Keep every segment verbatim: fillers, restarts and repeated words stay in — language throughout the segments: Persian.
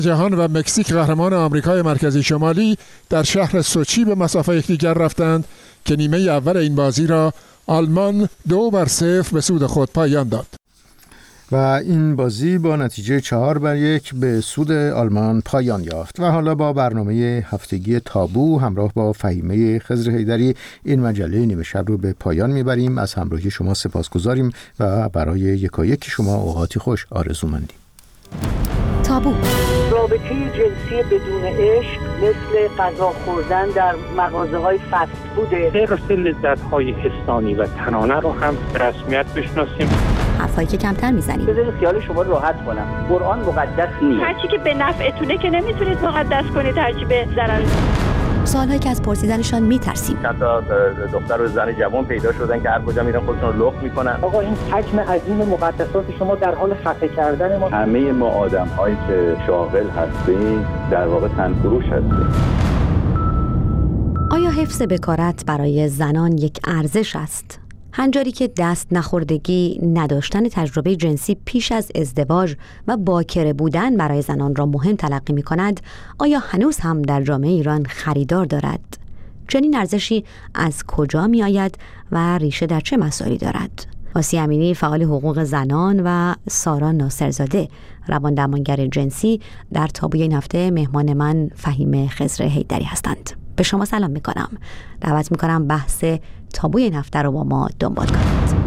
جهان و مکزیک قهرمان آمریکای مرکزی شمالی در شهر سوچی به مسافه یکدیگر رفتند که نیمه اول این بازی را آلمان دو بر صفر به سود خود پایان داد. و این بازی با نتیجه چهار بر یک به سود آلمان پایان یافت. و حالا با برنامه هفتگی تابو همراه با فهیمه خضر حیدری این مجله نیمه شب رو به پایان میبریم. از همراهی شما سپاسگزاریم و برای یکایک شما اوقاتی خوش آرزومندیم. تابو. رابطه جنسی بدون عشق مثل غذا خوردن در مغازه‌های فست فوده. حرص لذت‌های حسانی و تنانه رو هم به رسمیت بشناسیم. حرفایی که کمتر میزنیم. بذارید خیال شما راحت کنم. قرآن مقدس نیست. هرچی که به نفعتونه که نمیتونید مقدس کنید، هرچی به ضرر. سوالهایی که از پرسیدنشان میترسیم. حتی دختر و زن جوان پیدا شدن که هر کجا میرن خودشون رو لخت میکنن. آقا این حجم عظیم مقدسات شما در حال خفه کردن ما. همه ما آدم‌هایی که شاغل هستیم در واقع تنفروش هستیم. آیا حفظ بکارت برای زنان یک ارزش است؟ هنجاری که دست نخوردگی، نداشتن تجربه جنسی پیش از ازدواج و باکره بودن برای زنان را مهم تلقی می کند، آیا هنوز هم در جامعه ایران خریدار دارد؟ چنین ارزشی از کجا می آید و ریشه در چه مسائلی دارد؟ آسیه امینی، فعال حقوق زنان، و سارا ناصرزاده، روان درمانگر جنسی، در تابوی این هفته مهمان من فهیمه خضر حیدری هستند. به شما سلام میکنم. دعوت میکنم بحث تابوی این هفته رو با ما دنبال کنید.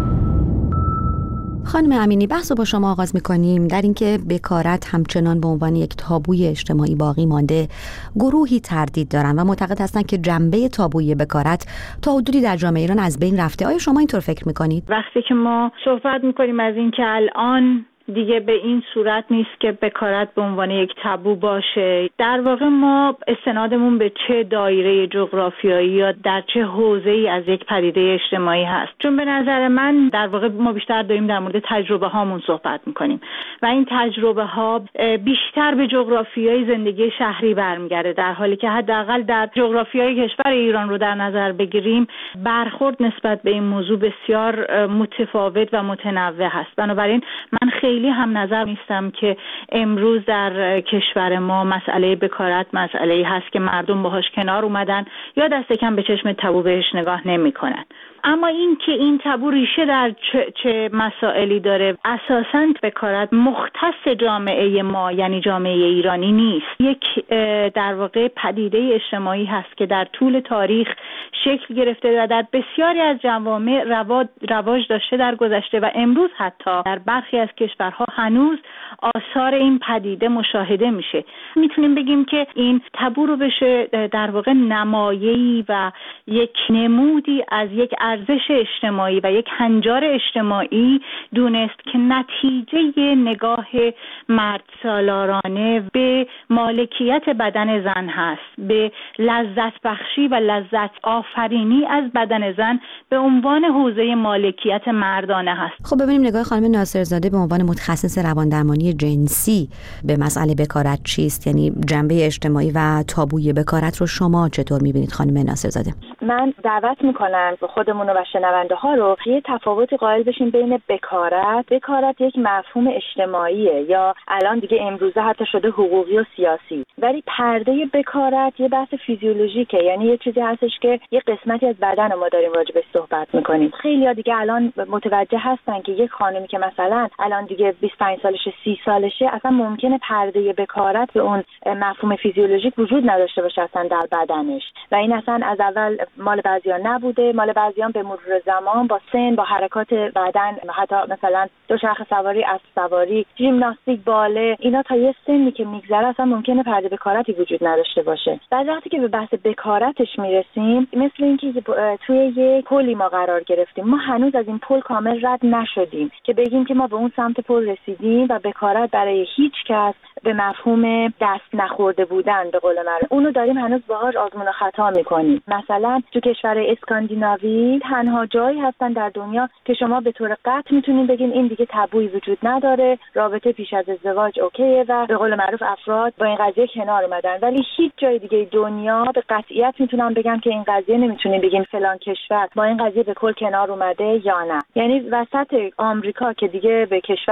خانم امینی، بحث رو با شما آغاز میکنیم در اینکه بکارت همچنان به عنوان یک تابوی اجتماعی باقی مانده. گروهی تردید دارن و معتقد هستند که جنبه تابوی بکارت تا حدودی در جامعه ایران از بین رفته. آیا شما اینطور فکر میکنید؟ وقتی که ما صحبت میکنیم از اینکه الان دیگه به این صورت نیست که بکارت به عنوان یک تابو باشه، در واقع ما استنادمون به چه دایره جغرافیایی یا در چه حوزه‌ای از یک پدیده اجتماعی هست؟ چون به نظر من در واقع ما بیشتر داریم در مورد تجربه هامون صحبت میکنیم و این تجربه ها بیشتر به جغرافیای زندگی شهری برمیگرده، در حالی که حداقل در جغرافیای کشور ایران رو در نظر بگیریم برخورد نسبت به این موضوع بسیار متفاوت و متنوع هست. بنابراین من خیلی خیلی هم نظر نیستم که امروز در کشور ما مسئله بکارت مسئله‌ای هست که مردم باهاش کنار اومدن یا دست کم به چشم تابو بهش نگاه نمی‌کنن. اما این که این تابو ریشه در چه, چه مسائلی داره، اساساً بکارت مختص جامعه ما یعنی جامعه ایرانی نیست. یک در واقع پدیده اجتماعی هست که در طول تاریخ شکل گرفته و در بسیاری از جوامع رواج داشته در گذشته و امروز حتی در برخی از کشورها هنوز آثار این پدیده مشاهده میشه. میتونیم بگیم که این تابو رو بشه در واقع نمایه‌ای و یک نمودی از یک ارزش اجتماعی و یک هنجار اجتماعی دونست که نتیجه نگاه مرد سالارانه به مالکیت بدن زن هست، به لذت بخشی و لذت آفرینی از بدن زن به عنوان حوزه مالکیت مردانه هست. خب ببینیم نگاه خانم ناصرزاده به عنوان متخصص رواندرمانی جنسی به مسئله بکارت چیست؟ یعنی جنبه اجتماعی و تابوی بکارت رو شما چطور می‌بینید خانم ناصرزاده؟ من دعوت می‌کنم خودمون و شنونده ها رو یه تفاوتی قائل بشیم بین بکارت. بکارت یک مفهوم اجتماعیه یا الان دیگه امروزه حتی شده حقوقی و سیاسی، ولی پرده بکارت یه بحث فیزیولوژیکه، یعنی یه چیزی هستش که یه قسمتی از بدن ما داریم راجع بهش صحبت می‌کنیم. خیلی‌ها دیگه الان متوجه هستن که یک خانمی که مثلا الان دیگه بیست و پنج سالشه، سی سالشه، اصلا ممکنه پرده بکارت به اون مفهوم فیزیولوژیک وجود نداشته باشه اصلا در بدنش و این اصلا از اول مال بعضیا نبوده. مال بعضیان به مرور زمان با سن، با حرکات بدن، حتی مثلا دوچرخه سواری، اسب سواری، ژیمناستیک، باله، اینا تا یه سنی که میگذره اصلا ممکنه پرده بکارتی وجود نداشته باشه. بعد وقتی که به بحث بکارتش میرسیم، مثل اینکه توی یه پلی ما قرار گرفتیم، ما هنوز از این پل کامل رد نشدیم که بگیم که ما به اون سمت پل رسیدیم و بکارت برای هیچ کس به مفهوم دست نخورده بودن به قول من اونو داریم هنوز باهاش آزمون و خطا میکنیم. مثلا تو کشور اسکاندیناوی تنها جایی هستن در دنیا که شما به طور قطع میتونین بگین این دیگه تابویی وجود نداره، رابطه پیش از ازدواج اوکیه و به قول معروف افراد با این قضیه کنار اومدن. ولی هیچ جای دیگه دنیا به قطعیت میتونم بگم که این قضیه نمیتونین بگین فلان کشور با این قضیه به کل کنار اومده یا نه. یعنی وسط آمریکا که دیگه به کشور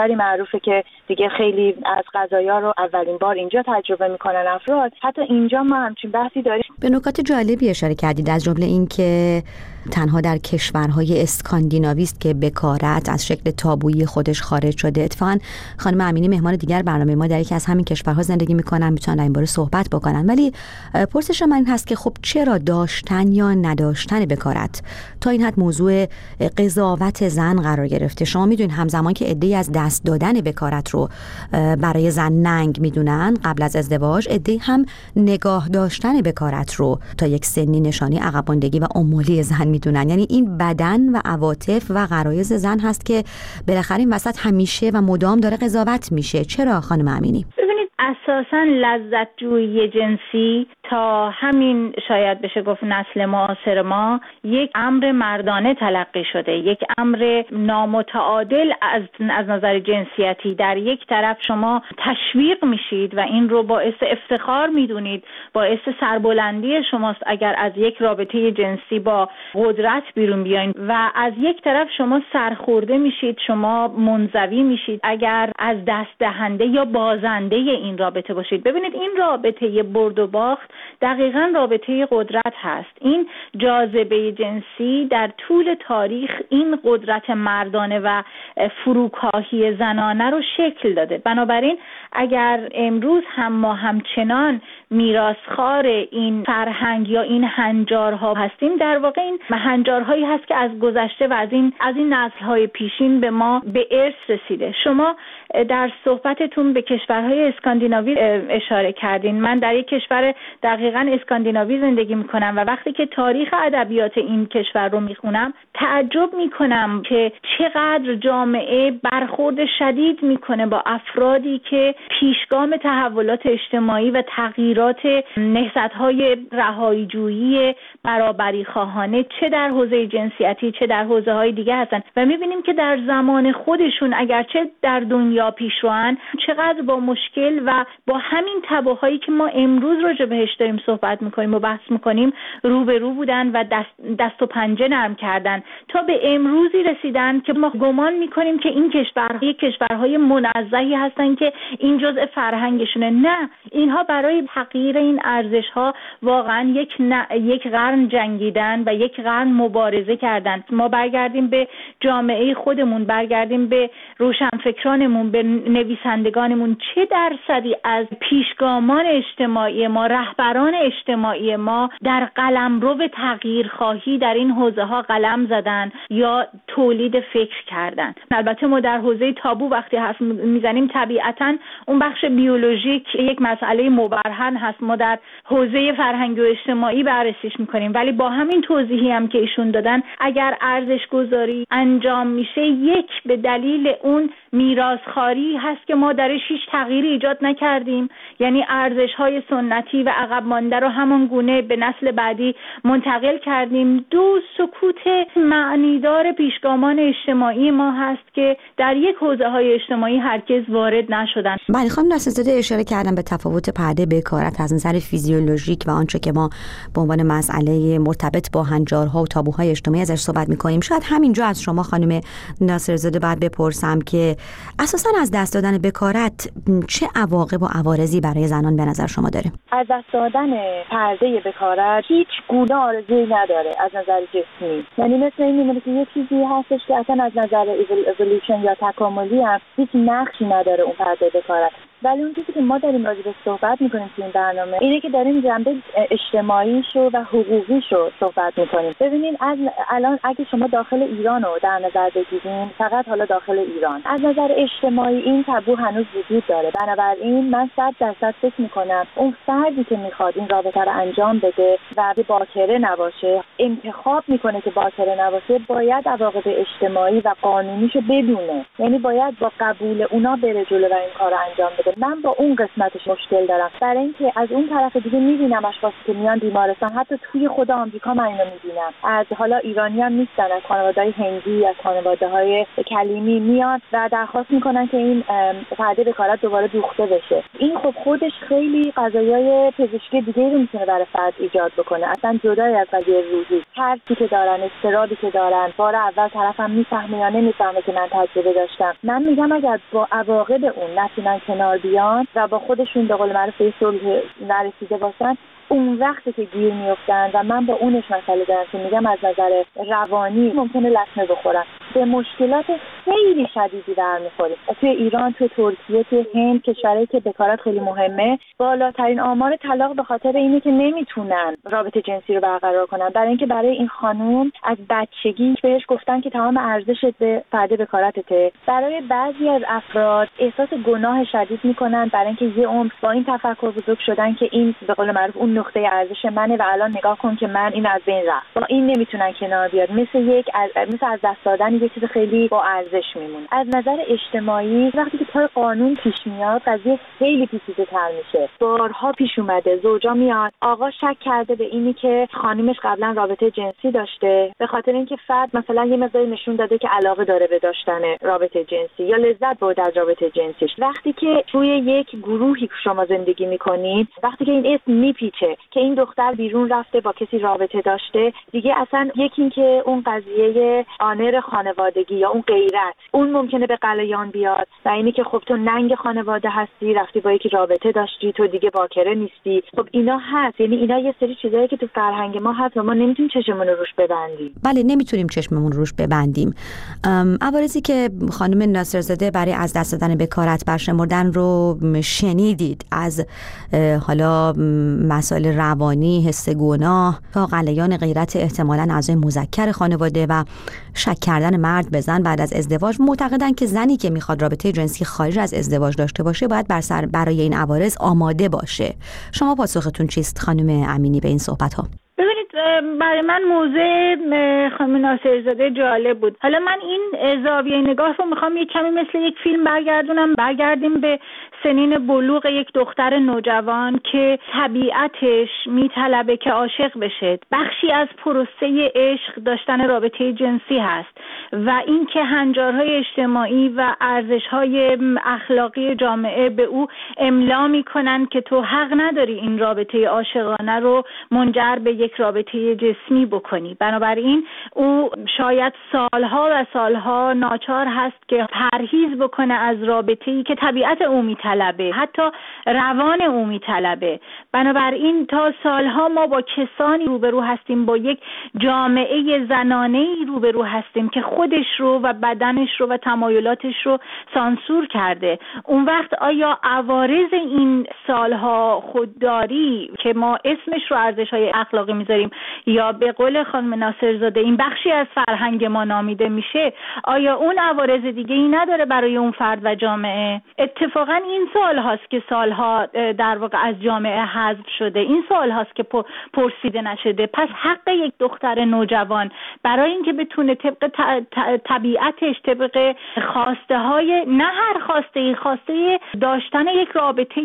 کشوری معروفه که دیگه خیلی از قضایا رو اولین بار اینجا تجربه میکنن افراد، حتی اینجا ما همچین بحثی داریم. به نکات جالبی اشاره کردید، از جمله این که تنها در کشورهای اسکاندیناوی است که بکارت از شکل تابویی خودش خارج شده. اتفاقا خانم امینی مهمان دیگر برنامه ما در یکی از همین کشورها زندگی میکنن، میتونن در این باره صحبت بکنن. ولی پرسش من این هست که خب چرا داشتن یا نداشتن بکارت تا این حد موضوع قضاوت زن قرار گرفته؟ شما میدونید همزمان که عده‌ای از دست دادن بکارت رو برای زن ننگ میدونن قبل از ازدواج، عده‌ای هم نگاه داشتن بکارت رو تا یک سنی نشانی عقب ماندگی و امولی زن میدونن. یعنی این بدن و عواطف و غرایز زن هست که بالاخره این وسط همیشه و مدام داره قضاوت میشه. چرا خانم امینی؟ ببینید اساساً لذت جویی جنسی تا همین شاید بشه گفت نسل معاصر ما یک امر مردانه تلقی شده، یک امر نامتعادل از از نظر جنسیتی. در یک طرف شما تشویق میشید و این رو باعث افتخار میدونید، باعث سربلندی شماست اگر از یک رابطه جنسی با قدرت بیرون بیاین، و از یک طرف شما سرخورده میشید، شما منزوی میشید اگر از دست دهنده یا بازنده این رابطه باشید. ببینید این رابطه برد و باخت دقیقاً رابطه قدرت هست. این جاذبه جنسی در طول تاریخ این قدرت مردانه و فروکاهی زنانه رو شکل داده. بنابراین اگر امروز هم ما همچنان میراثخوار این فرهنگ یا این هنجارها هستیم، در واقع این هنجارهایی هست که از گذشته و از این از این نسل‌های پیشین به ما به ارث رسیده. شما در صحبتتون به کشورهای اسکاندیناوی اشاره کردین. من در یک کشور دقیقاً اسکاندیناوی زندگی میکنم و وقتی که تاریخ ادبیات این کشور رو میخونم تعجب میکنم که چقدر جامعه برخورد شدید میکنه با افرادی که پیشگام تحولات اجتماعی و تغییرات نهضت‌های رهایی‌جویی برابری خواهانه چه در حوزه جنسیتی چه در حوزه‌های دیگه هستن و میبینیم که در زمان خودشون اگرچه در دنیا پیشروان چقدر با مشکل و با همین تباهایی که ما امروز راجع بهش داریم صحبت میکنیم و بحث میکنیم روبرو بودن و دست, دست و پنجه نرم کردن تا به امروزی رسیدن که ما گمان میکنیم که این کشورها کشورهای منزهی هستن که این جزء فرهنگشونه. نه، اینها برای تغییر این ارزش‌ها واقعا یک ن... یک قرن جنگیدن و یک قرن مبارزه کردن. ما برگردیم به جامعه خودمون، برگردیم به روشنفکرانمون، به نویسندگانمون، چه درصدی از پیشگامان اجتماعی ما، رهبران اجتماعی ما در قلمرو تغییرخواهی در این حوزه‌ها قلم زدن یا تولید فکر کردن. البته ما در حوزه تابو وقتی حرف میزنیم طبیعتاً اون بخش بیولوژیک یک مسئله مبرهن هست، ما در حوزه فرهنگی و اجتماعی بررسیش میکنیم، ولی با همین توضیحی هم که ایشون دادن اگر ارزش گذاری انجام میشه یک به دلیل اون میراثخواری هست که ما درش هیچ تغییری ایجاد نکردیم، یعنی ارزش‌های سنتی و عقب مانده رو همان گونه به نسل بعدی منتقل کردیم. دو سکوت معنیدار پیشگامان اجتماعی ما هست که در یک حوزه‌های اجتماعی هرگز وارد نشدن. بله خانم نصیرزاده اشاره کردم به تفاوت پرده بکارت از نظر فیزیولوژیک و آنچه که ما به عنوان مسئله مرتبط با هنجارها و تابوهای اجتماعی ازش صحبت می‌کنیم. شاید همینجا از شما خانم ناصرزاده بعد بپرسم که اساساً از دست دادن بکارت چه عواقب و عوارضی برای زنان به نظر شما داره؟ از دست دادن پرده بکارت هیچ گونه آرزویی نداره از نظر جسمی، یعنی مثل این میمونه که یه چیزی هستش که اصلا از نظر ایولوشن یا تکاملی هم هیچ نقشی نداره اون پرده بکارت. ولی اون چیزی که ما داریم راجع به صحبت میکنیم تو این برنامه اینه که داریم جنبه اجتماعیشو و حقوقیشو صحبت میکنیم. ببینید از الان اگه شما داخل ایران رو در نظر بگیریم، فقط حالا داخل ایران از نظر اجتماعی این تابو هنوز وجود داره. بنابراین من صد درصد فکر میکنم اون فردی که میخواد این رابطه رو انجام بده و باکره نباشه، انتخاب میکنه که باکره نباشه، باید عواقب اجتماعی و قانونیشو بدونه، یعنی باید با قبول اونا بره جلو و این کارو انجام بده. بشه. من با اون قسمتش مشکل دارم، برای اینکه از اون طرف دیگه میبینم اشخاصی که میان بیمارستان، حتی توی خود آمریکا من اینو میبینم، از حالا ایرانی هم نیستن، از خانواده‌های هندی، از خانواده‌های کلیمی میان و درخواست میکنن که این پرده بکارت دوباره دوخته بشه. این خب خودش خیلی قضایای پزشکی دیگه رو میتونه برای فرد ایجاد بکنه، اصلا جدای از قضیه روحی. ترسی که دارن، استرابی که دارن، بار اول طرفم میفهمه یا نمیفهمه که من تجربه داشتم. من میگم اگر با عواقب اون نتونن کنار بیان و با خودشون به قول معروف به صلح نرسیده باشن، اون وقتی که گیر میافتن و من با اونش مسئله دارم که میگم از نظر روانی ممکنه لطمه بخورن، به مشکلات خیلی شدیدی برمیخوریم. توی ایران، توی ترکیه، توی هند، کشورهایی که بکارت خیلی مهمه، بالاترین آمار طلاق به خاطر اینه که نمیتونن رابطه جنسی رو برقرار کنن، برای اینکه برای این خانوم از بچگی بهش گفتن که تمام ارزشت به پرده بکارتته. برای بعضی از افراد احساس گناه شدید میکنن برای اینکه یه عمر با این تفکر بزرگ شدن که این به قول معروف اون نقطه ارزش منه و الان نگاه کن که من این از بین رفت، با این نمیتونن کنار بیاد، مثل یک از مثل از دست دادن یه چیز خیلی با ارزش میمونه. از نظر اجتماعی وقتی که پای قانون پیش میاد قضیه خیلی پیچیده‌تر میشه. بارها پیش اومده زوجا میاد، آقا شک کرده به اینی که خانومش قبلا رابطه جنسی داشته، به خاطر اینکه فرد مثلا یه مقداری نشون داده که علاقه داره به داشتن رابطه جنسی یا لذت برده از رابطه جنسیش. وقتی که توی یک گروهی شما زندگی میکنید، وقتی که این اسم میپیچه که این دختر بیرون رفته با کسی رابطه داشته، دیگه اصلا یکی این که اون قضیه آنر خانوادگی یا اون غیرت اون ممکنه به غلیان بیاد و اینی که خب تو ننگ خانواده هستی، رفتی با یکی رابطه داشتی، تو دیگه باکره نیستی. خب اینا هست، یعنی اینا یه سری چیزایی که تو فرهنگ ما هست و ما نمیتونیم چشممون رو روش ببندیم. بله نمیتونیم چشممون روش ببندیم. عوارضی که خانم ناصرزاده برای از دست دادن بکارت برشمردن رو شنیدید، از حالا مسائل روانی، حس گناه تا غلیان غیرت احتمالاً اعضای مذکر خانواده و شک کردن مرد به زن بعد از ازدواج. معتقدن که زنی که میخواد رابطه جنسی خارج از ازدواج داشته باشه باید بر سر برای این عوارض آماده باشه. شما پاسختون چیست خانم امینی به این صحبت ها؟ ببینید برای من موضوع خانم ناصرزاده جالب بود. حالا من این زاویه نگاه رو میخوام یک کمی مثل یک فیلم برگردونم، برگردیم به سنین بلوغ یک دختر نوجوان که طبیعتش میطلبه که عاشق بشه. بخشی از پروسه عشق داشتن رابطه جنسی هست و این که هنجارهای اجتماعی و ارزشهای اخلاقی جامعه به او املا میکنن که تو حق نداری این رابطه عاشقانه رو منجر به یک رابطه جسمی بکنی. بنابراین او شاید سالها و سالها ناچار هست که پرهیز بکنه از رابطه‌ای که طبیعت او میطلبه، حتی روان او میطلبه. بنابراین تا سالها ما با کسانی روبرو هستیم، با یک جامعه زنانه‌ای روبرو هستیم که خودش رو و بدنش رو و تمایلاتش رو سانسور کرده. اون وقت آیا عوارض این سالها خودداری که ما اسمش رو ارزش‌های اخلاقی میذاریم یا به قول خانم ناصرزاده این بخشی از فرهنگ ما نامیده میشه، آیا اون عوارض دیگه ای نداره برای اون فرد و جامعه؟ اتفاقا این سوال هاست که سالها در واقع از جامعه حذف شده، این سوال هاست که پرسیده نشده. پس حق یک دختر نوجوان برای اینکه بتونه طبق طبیعتش، طبق خواسته های، نه هر خواسته ای، خواسته داشتن یک رابطه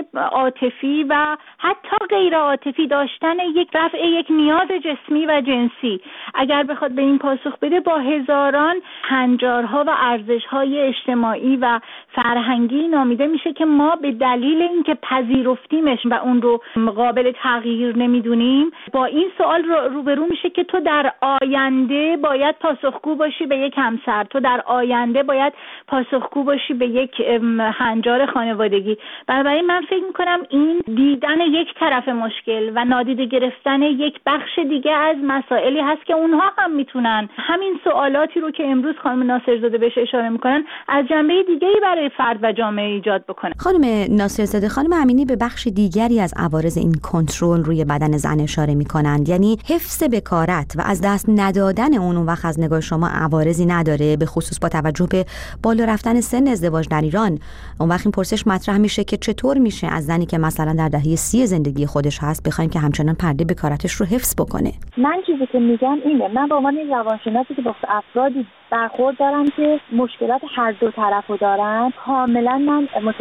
عاطفی و حتی غیر عاطفی، داشتن یک رفع یک نیاز جسمی و جنسی، اگر بخواد به این پاسخ بده، با هزاران هنجارها و ارزش‌های اجتماعی و فرهنگی نامیده میشه که ما به دلیل اینکه پذیرفتیمش و اون رو قابل تغییر نمیدونیم، با این سوال رو روبرو میشه که تو در آینده باید پاسخگو باشی به یک همسر، تو در آینده باید پاسخگو باشی به یک هنجار خانوادگی. بنابراین من فکر میکنم این دیدن یک طرف مشکل و نادیده گرفتن یک بخش دیگه از مسائلی هست که اونها هم میتونن همین سوالاتی رو که امروز خانم ناصرزاده بهش اشاره میکنن از جنبه دیگه‌ای برای فرد و جامعه ایجاد بکنن. خانم ناصرزاده، خانم امینی به بخش دیگری از عوارض این کنترل روی بدن زن اشاره میکنند، یعنی حفظ بکارت و از دست ندادن اون. اون وقت از نگاه شما عوارضی نداره، به خصوص با توجه به بالا رفتن سن ازدواج در ایران؟ اون وقت این پرسش مطرح میشه که چطور میشه از زنی که مثلا در دهه سی زندگی خودش هست بخوایم که همچنان پرده بکارتش رو حفظ بکنه؟ من چیزی که میگم اینه، من به عنوان روانشناسی که با افرادی برخورد دارم که مشکلات هر دو طرفو دارن، کاملا من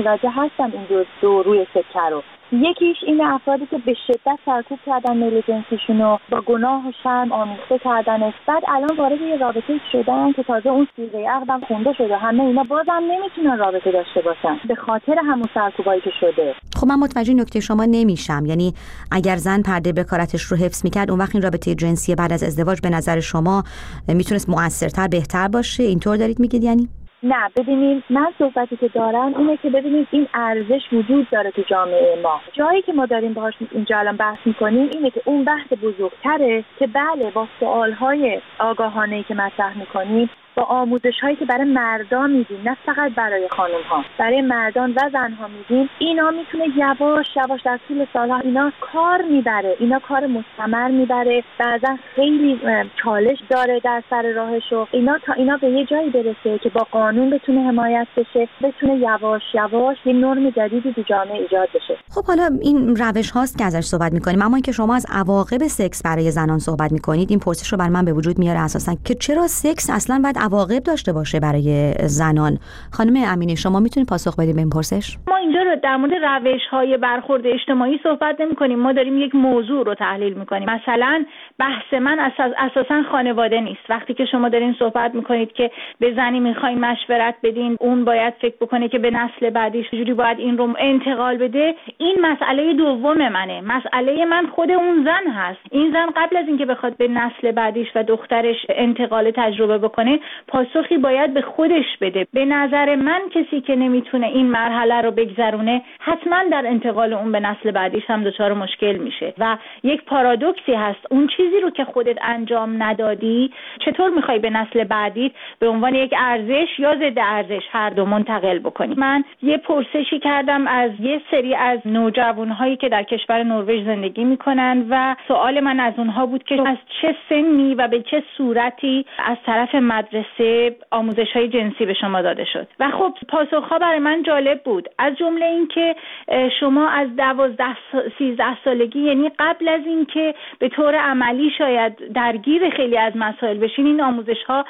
متوجه هستم این دو, دو روی سکه رو. یکیش این افرادی که به شدت سرکوب کردن میل جنسیشونو، با گناه و شرم آمیخته کردنش، بعد الان وارد یه رابطه شدن که تازه اون سیغه عقدم خونده شده، همه اینا بازم نمیتونن رابطه داشته باشن به خاطر همون سرکوبایی که شده. خب من متوجه نکته شما نمیشم. یعنی اگر زن پرده بکارتش رو حفظ میکرد، اون وقت این رابطه جنسی بعد از ازدواج به نظر شما میتونست مؤثرتر، بهتر باشه؟ اینطور دارید میگید یعنی؟ نه، ببینیم من صحبتی که دارم اینه که ببینیم این ارزش وجود داره تو جامعه ما. جایی که ما داریم باهاش اینجا الان بحث میکنیم اینه که اون بحث بزرگتره که بله با سوالهای آگاهانه‌ای که مطرح میکنیم، با آموزش‌هایی که برای مردان میدیم، نه فقط برای خانم‌ها، برای مردان و زن‌ها میدیم، اینا میتونه یواش یواش در طول سال‌ها اینا کار میبره، اینا کار مستمر میبره، بعضا خیلی چالش داره در سر راهش و اینا تا اینا به یه جایی برسه که با قانون بتونه حمایت بشه، بتونه یواش یواش یه نرم جدیدی تو جامعه ایجاد بشه. خب حالا این روش هاست که ازش صحبت می‌کنیم، اما اینکه شما از عواقب سکس برای زنان صحبت می‌کنید، این پرسش رو برای من به وجود میاره اساساً که چرا سکس اصلاً باید عواقب داشته باشه برای زنان. خانم امینی شما میتونید پاسخ بدید به این پرسش؟ ما اینجا رو در مورد روش‌های برخورد اجتماعی صحبت نمی‌کنیم، ما داریم یک موضوع رو تحلیل می‌کنیم. مثلا بحث من اساس اساساً خانواده نیست. وقتی که شما دارین صحبت می‌کنید که به زنی می‌خواین مشورت بدین، اون باید فکر بکنه که به نسل بعدیش چجوری باید این رو انتقال بده، این مسئله دوم منه. مسئله من خود اون زن هست. این زن قبل از اینکه بخواد به نسل بعدیش و دخترش انتقال تجربه بکنه، پاسخی باید به خودش بده. به نظر من کسی که نمیتونه این مرحله رو بگذرونه، حتما در انتقال اون به نسل بعدیش هم دچار مشکل میشه و یک پارادوکسی هست. اون چیزی رو که خودت انجام ندادی، چطور میخوای به نسل بعدی به عنوان یک ارزش یا ضد ارزش هر دو منتقل بکنی؟ من یه پرسشی کردم از یه سری از نوجوانهایی که در کشور نروژ زندگی میکنن و سوال من از اونها بود که از چه سنی و به چه صورتی از طرف مدرسه آموزش‌های جنسی به شما داده شد. و خب پاسخ‌ها برای من جالب بود، از جمله این که شما از دوازده سیزده سالگی، یعنی قبل از این که به طور عملی شاید درگیر خیلی از مسائل بشین، این آموزش‌ها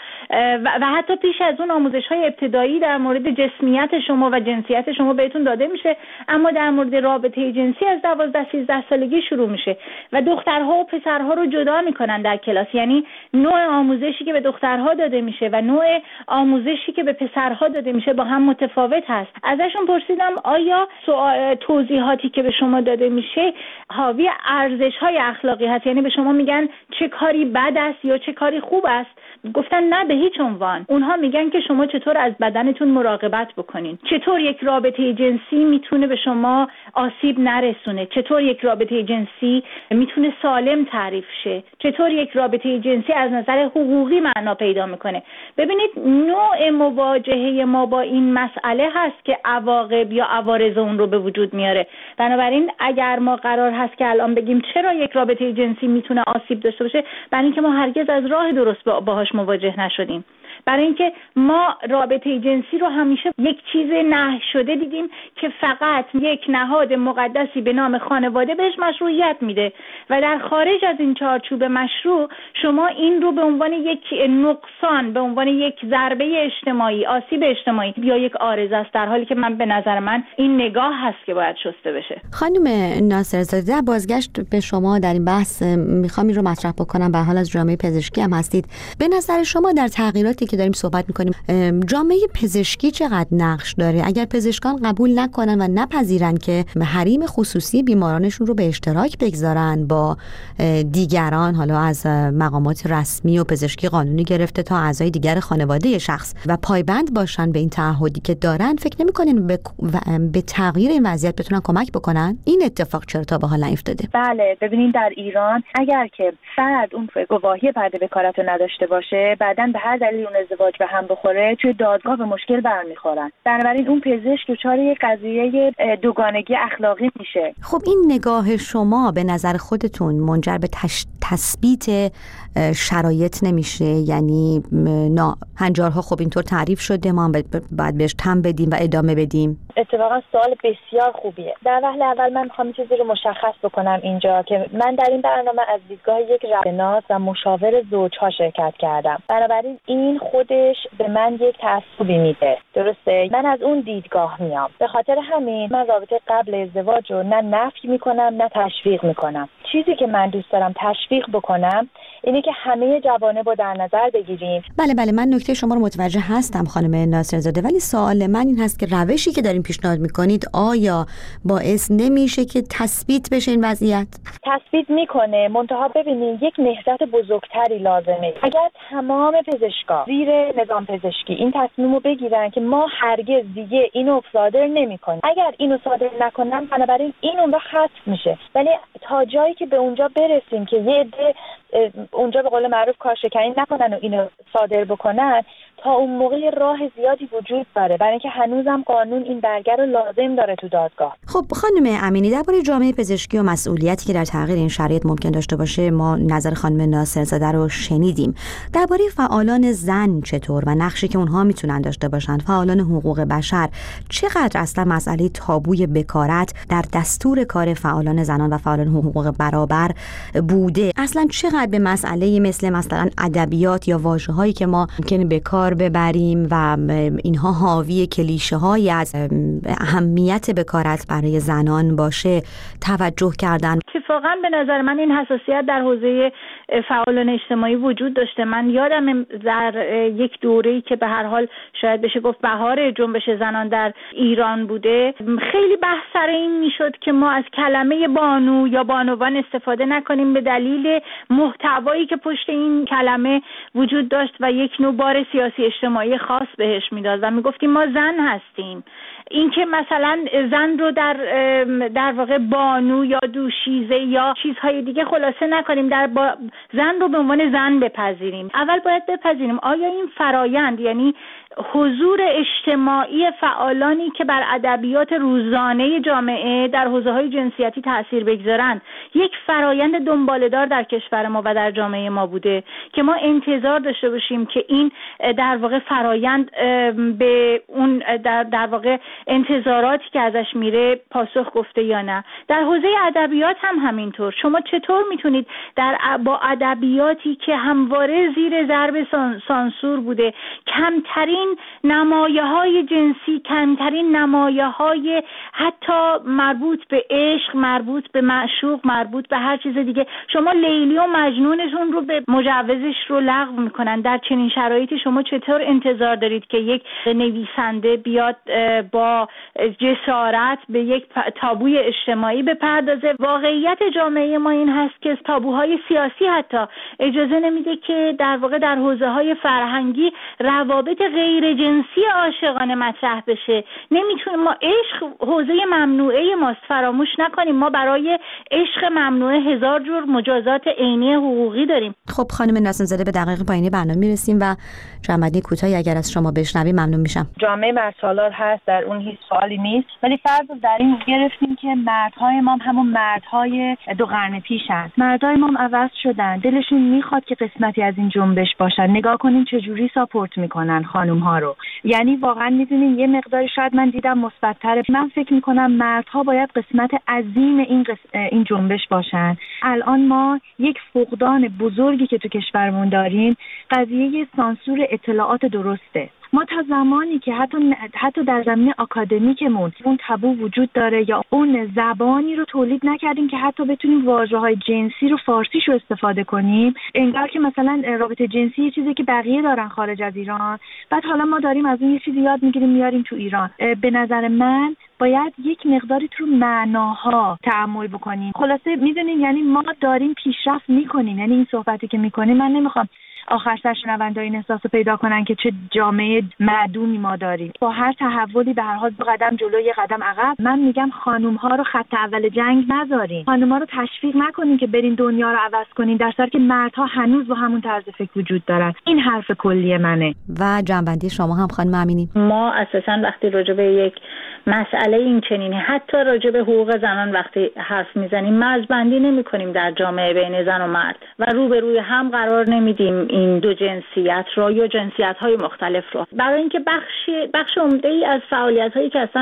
و حتی پیش از اون آموزش‌های ابتدایی در مورد جسمیت شما و جنسیت شما بهتون داده میشه، اما در مورد رابطه جنسی از دوازده سیزده سالگی شروع میشه و دخترها و پسرها رو جدا میکنن در کلاس. یعنی نوع آموزشی که به دخترها داده میشه و نوع آموزشی که به پسرها داده میشه با هم متفاوت هست. ازشون پرسیدم آیا توضیحاتی که به شما داده میشه حاوی ارزش‌های اخلاقی هست؟ یعنی به شما میگن چه کاری بد است یا چه کاری خوب است؟ گفتن نه، به هیچ عنوان. اونها میگن که شما چطور از بدنتون مراقبت بکنین، چطور یک رابطه جنسی میتونه به شما آسیب نرسونه، چطور یک رابطه جنسی میتونه سالم تعریف شه، چطور یک رابطه جنسی از نظر حقوقی معنا پیدا میکنه. ببینید نوع مواجهه ما با این مسئله هست که عواقب یا عوارض اون رو به وجود میاره. بنابراین اگر ما قرار هست که الان بگیم چرا یک رابطه جنسی میتونه آسیب داشته باشه، برای اینکه ما هرگز از راه درست باهاش مواجه نشدیم. برای اینکه ما رابطه جنسی رو همیشه یک چیز نهی شده دیدیم که فقط یک نهاد مقدسی به نام خانواده بهش مشروعیت میده و در خارج از این چارچوب مشروع شما این رو به عنوان یک نقصان، به عنوان یک ضربه اجتماعی، آسیب اجتماعی یا یک عارضه است، در حالی که من به نظر من این نگاه هست که باید شسته بشه. خانم ناصرزاده، بازگشت به شما در این بحث میخوام این رو مطرح بکنم. به حال از جامعه پزشکی هم هستید. به نظر شما در تغییراتی که داریم صحبت میکنیم، جامعه پزشکی چقدر نقش داره؟ اگر پزشکان قبول نکنن و نپذیرن که حریم خصوصی بیمارانشون رو به اشتراک بگذارن با دیگران، حالا از مقامات رسمی و پزشکی قانونی گرفته تا اعضای دیگر خانواده شخص، و پایبند باشن به این تعهدی که دارن، فکر نمی‌کنین به, به تغییر این وضعیت بتونن کمک بکنن؟ این اتفاق چرا تا به حال نیفتاده؟ بله، ببینید در ایران اگر که فرد اون گواهی پرده بکارت رو نداشته باشه، بعداً به هر دلیل اون ازدواج به هم بخوره، توی دادگاه به مشکل برمیخورن. بنابراین اون پزشک دچار یک قضیه دوگانگی اخلاقی میشه. خب این نگاه شما به نظر خودتون منجر به تش... تثبیت شرایط نمیشه؟ یعنی نا هنجارها خب اینطور تعریف شده، ما باید بهش تم بدیم و ادامه بدیم؟ اتفاقا سوال بسیار خوبیه. در وهله اول من میخوام چیزی رو مشخص بکنم اینجا که من در این برنامه از دیدگاه یک روانشناس و مشاور زوجها شرکت کردم. بنابراین این خودش به من یک تعصبی میده. درسته؟ من از اون دیدگاه میام. به خاطر همین من رابطه قبل ازدواج رو نه نفی میکنم نه تشویق میکنم. چیزی که من دوست دارم تشویق بکنم اینه که همه جوانب رو در نظر بگیریم. بله بله من نکته شما رو متوجه هستم خانم ناصرزاده، ولی سوال من این هست که روشی که دارین پیشنهاد میکنید آیا باعث نمیشه که تثبیت بشه این وضعیت؟ تثبیت میکنه، منتها ببینید یک نهضت بزرگتری لازمه. اگر تمام پزشکا زیر نظام پزشکی این تصمیم رو بگیرن که ما هرگز دیگه اینو صادر نمیکنیم، اگر اینو صادر نکنن بنابراین این اون وقت حذف میشه. ولی تا جایی که به اونجا برسیم که یه عده اونجا به قول معروف کارشکنی نکنن و اینو صادر بکنن، تا اون موقع راه زیادی وجود داره، برای اینکه هنوزم قانون این برگر رو لازم داره تو دادگاه. خب خانم امینی، درباره جامعه پزشکی و مسئولیتی که در تغییر این شرایط ممکن داشته باشه ما نظر خانم ناصرزاده رو شنیدیم. درباره فعالان زن چطور و نقشی که اونها میتونن داشته باشن، فعالان حقوق بشر، چقدر اصلا مسئله تابوی بکارت در دستور کار فعالان زنان و فعالان حقوق برابر بوده؟ اصلا چقدر به مسئله مثل مثلا ادبیات یا واژه‌هایی که ما ممکنه به کار ببریم و اینها حاوی کلیشه‌هایی از اهمیت بکارت برای زنان باشه توجه کردن؟ اتفاقا به نظر من این حساسیت در حوزه فعالان اجتماعی وجود داشته. من یادم در یک دوره‌ای که به هر حال شاید بشه گفت بهار جنبش زنان در ایران بوده، خیلی بحث سر این میشد که ما از کلمه بانو یا بانوان استفاده نکنیم به دلیل محتوایی که پشت این کلمه وجود داشت و یک نوع بار سیاسی اجتماعی خاص بهش میداد و میگفتیم ما زن هستیم. اینکه مثلا زن رو در در واقع بانو یا دوشیزه یا چیزهای دیگه خلاصه نکنیم، در با زن رو به عنوان زن بپذیریم. اول باید بپذیریم آیا این فرایند، یعنی حضور اجتماعی فعالانی که بر ادبیات روزانه جامعه در حوزه‌های جنسیتی تأثیر بگذارن، یک فرایند دنباله‌دار در کشور ما و در جامعه ما بوده که ما انتظار داشته باشیم که این در واقع فرایند به اون در, در واقع انتظاراتی که ازش میره پاسخ گفته یا نه. در حوزه ادبیات هم همینطور. شما چطور میتونید در با ادبیاتی که همواره زیر ضرب سانسور بوده، کمترین نمایه‌های جنسی، کمترین نمایه‌های حتی مربوط به عشق، مربوط به معشوق، مربوط به هر چیز دیگه، شما لیلی و مجنونشون رو به مجوزش رو لغو میکنن. در چنین شرایطی شما چطور انتظار دارید که یک نویسنده بیاد با جسارت به یک تابوی اجتماعی بپردازه؟ واقعیت جامعه ما این هست که تابوهای سیاسی حتی اجازه نمیده که در واقع در حوزه‌های فرهنگی روابط غیر جنسی عاشقانه مطرح بشه. نمیتونیم، ما عشق حوزه ممنوعه ماست، فراموش نکنیم. ما برای عشق ممنوعه هزار جور مجازات عینی حقوقی داریم. خب خانم ناصرزاده، به دقیق پایانی برنامه میرسیم و جنبندی کوتاهی اگر از شما بشنویم ممنون میشم. جامعه مردسالار هست، در اون هیچ سوالی نیست، ولی فرض رو در این گرفتیم که مردهای ما همون مردهای دو قرن پیش هست. مردهای ما عوض شدن، دلشون میخواد که قسمتی از این جنبش باشن. نگاه کنین چه جوری ساپورت میکنن خانم ها رو. یعنی واقعا میدونین یه مقداری شاید من دیدم مثبت‌تره. من فکر میکنم مردها باید قسمت عظیم این قسم این جنبش باشن. الان ما یک فقدان بزرگی که تو کشورمون داریم قضیه سانسور اطلاعات درسته. ما تا زمانی که حتی حتی در زمینه آکادمیکمون اون تابو وجود داره یا اون زبانی رو تولید نکردیم که حتی بتونیم واژه‌های جنسی رو فارسیش رو استفاده کنیم، انگار که مثلا رابطه جنسی یه چیزی که بقیه دارن خارج از ایران، بعد حالا ما داریم از اون یه چیزی یاد میگیریم میاریم تو ایران. به نظر من باید یک مقداری تو معناها تأمل بکنیم. خلاصه میدونین یعنی ما داریم پیشرفت میکنیم. یعنی این صحبتی که میکنیم، من نمیخوام آخر سر شنونده‌ها این احساس رو پیدا کنن که چه جامعه معدومی ما داریم. با هر تحولی به هر حال دو قدم جلو یه قدم عقب. من میگم خانوم‌ها رو خط اول جنگ نذارین. خانوم‌ها رو تشویق نکنین که برین دنیا رو عوض کنین، در حالی که مردها هنوز با همون طرز فکر وجود دارن. این حرف کلی منه. و جنبندی شما هم خانم امینی. ما اساساً وقتی راجع به یک مسئله این چنینی، حتی راجع به حقوق زنان وقتی حرف میزنیم، مرزبندی نمی‌کنیم در جامعه بین زن و مرد و روبروی هم قرار نمیدیم این دو جنسیت را یا جنسیت‌های مختلف را، برای اینکه بخش بخش عمده‌ای از فعالیت‌هایی که اصلا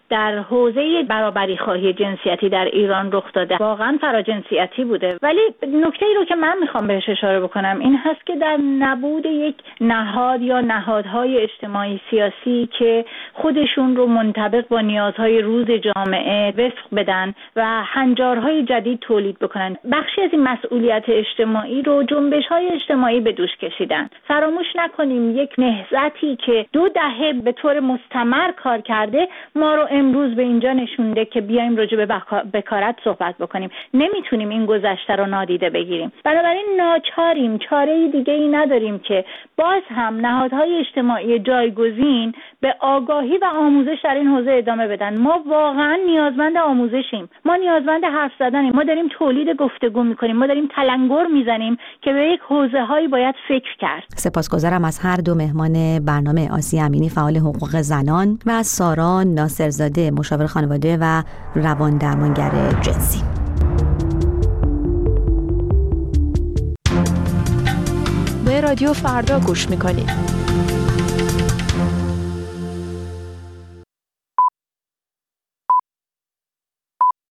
در حوزه برابری خواهی جنسیتی در ایران رخ داده واقعا فراجنسیتی بوده. ولی نکته‌ای رو که من میخوام بهش اشاره بکنم این هست که در نبود یک نهاد یا نهادهای اجتماعی سیاسی که خودشون رو منطبق با نیازهای روز جامعه وفق بدن و هنجارهای جدید تولید بکنن، بخشی از این مسئولیت اجتماعی رو جنبش‌های اجتماعی به دوش کشیدن. فراموش نکنیم یک نهضتی که دو دهه به طور مستمر کار کرده ما رو امروز به اینجا نشونده که بیایم راجع به بکارت صحبت بکنیم. نمیتونیم این گذشته رو نادیده بگیریم. بنابراین ناچاریم، چاره دیگه ای نداریم که باز هم نهادهای اجتماعی جایگزین به آگاهی و آموزش در این حوزه ادامه بدن. ما واقعا نیازمند آموزشیم، ما نیازمند حرف زدنیم، ما داریم تولید گفتگو میکنیم، ما داریم تلنگر میزنیم که به یک حوزه هایی باید فکر کرد. سپاسگزارم از هر دو مهمان برنامه، آسیه امینی فعال حقوق زنان و سارا ناصرزاده مشاور خانواده و روان درمانگر جنسی. به رادیو فردا گوش میکنید.